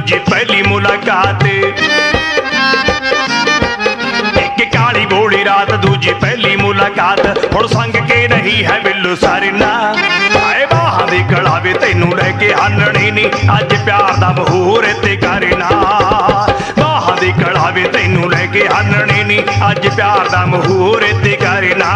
दूजी पहली मुलाकात। एक काली गोली रात दूजी पहली मुलाकात, हुण संग के नहीं है बिल्लू सारिना। आए बाहां दी कड़ावे तैनू लैके आनणी नी, अज प्यार दा मुहूर्त करना। बाहां दी कड़ावे तैनू लैके आनणी नी, अज प्यार दा मुहूर्त करना।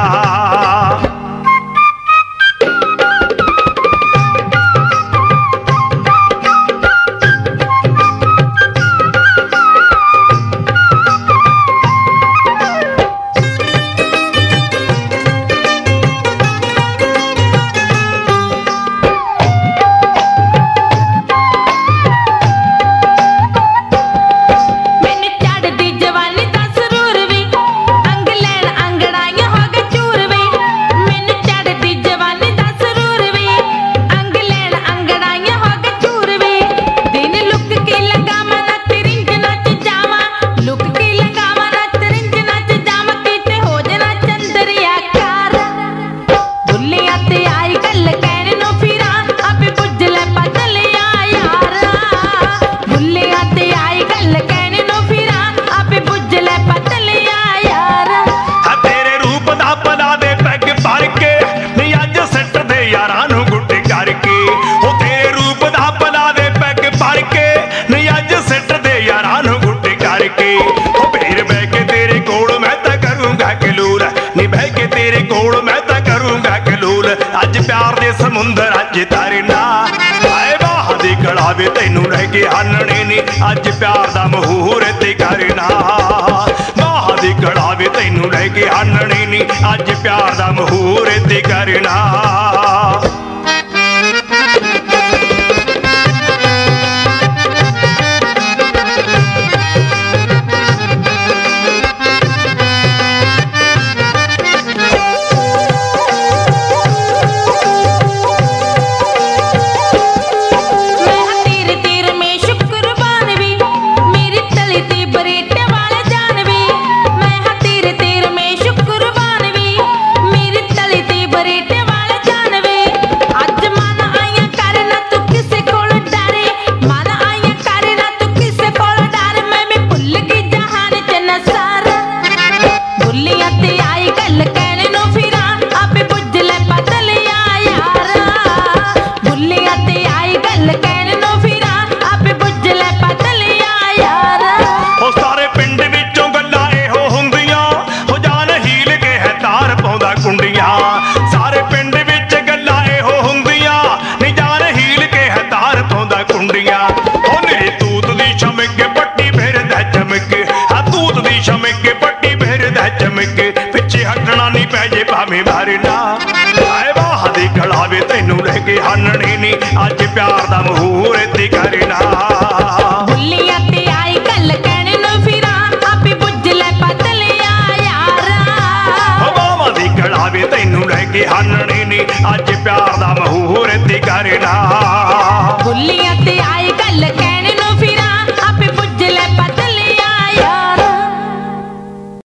अज प्यार दे समुंदर अज तरना। आए बाहां दी कड़ावे तैनू लैके आनणी नी, अज प्यार दा मुहूर्त करना। बाहां दी कड़ावे तैनू लैके आनणी नी, अज प्यार दा मुहूर्त करना। सारे पिंड विच गल्लां इहो हुंदियां, नी जान हील के है तार पाउंदा कुंडियां। ओने तूत दी चमक पट्टी फिरदा चमक, हां तूत दी चमक पट्टी फिरदा चमक, पिछे हटना नहीं पै जे भावें भरना। आए बाहां दी कड़ावे तैनू लैके आनणी नी, अज प्यार दा मुहूर्त करना। तैनू लैके आनणी नी, अज प्यार दा मुहूर्त करना।